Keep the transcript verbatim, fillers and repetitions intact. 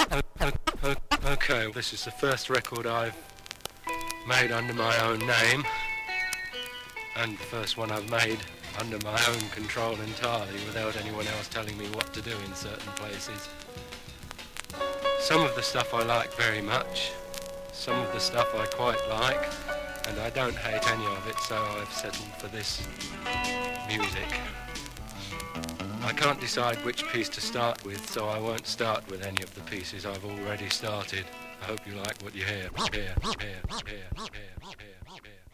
Okay, this is the first record I've made under my own name, and the first one I've made under my own control entirely without anyone else telling me what to do in certain places. Some of the stuff I like very much, some of the stuff I quite like, and I don't hate any of it, so I've settled for this music. I can't decide which piece to start with, so I won't start with any of the pieces I've already started. I hope you like what you hear. Hear, hear, hear, hear, hear, hear.